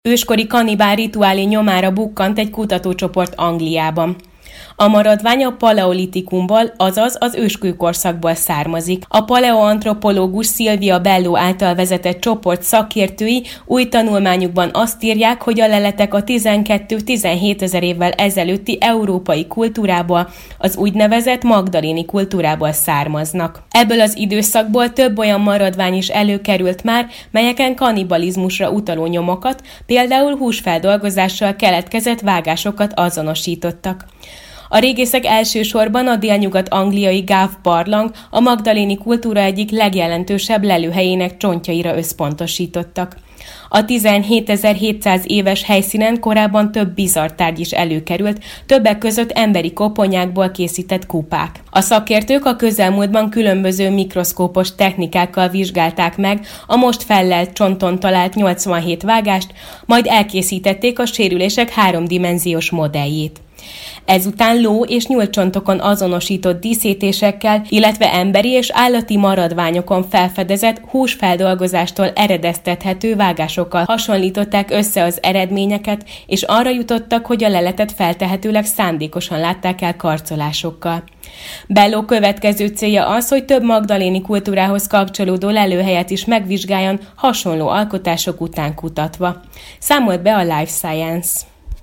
Őskori kannibál rituálé nyomára bukkant egy kutatócsoport Angliában. A maradvány a paleolitikumból, azaz az őskőkorszakból származik. A paleoantropológus Silvia Bello által vezetett csoport szakértői új tanulmányukban azt írják, hogy a leletek a 12-17 ezer évvel ezelőtti európai kultúrából, az úgynevezett magdaléni kultúrából származnak. Ebből az időszakból több olyan maradvány is előkerült már, melyeken kannibalizmusra utaló nyomokat, például húsfeldolgozással keletkezett vágásokat azonosítottak. A régészek elsősorban a délnyugat-angliai Gaff-barlang, a magdaléni kultúra egyik legjelentősebb lelőhelyének csontjaira összpontosítottak. A 17.700 éves helyszínen korábban több bizarr tárgy is előkerült, többek között emberi koponyákból készített kupák. A szakértők a közelmúltban különböző mikroszkópos technikákkal vizsgálták meg a most fellelt csonton talált 87 vágást, majd elkészítették a sérülések háromdimenziós modelljét. Ezután ló- és nyúlcsontokon azonosított díszítésekkel, illetve emberi és állati maradványokon felfedezett húsfeldolgozástól eredeztethető vágásokkal hasonlították össze az eredményeket, és arra jutottak, hogy a leletet feltehetőleg szándékosan látták el karcolásokkal. Bello következő célja az, hogy több magdaléni kultúrához kapcsolódó lelőhelyet is megvizsgáljon hasonló alkotások után kutatva. Számolt be a Life Science.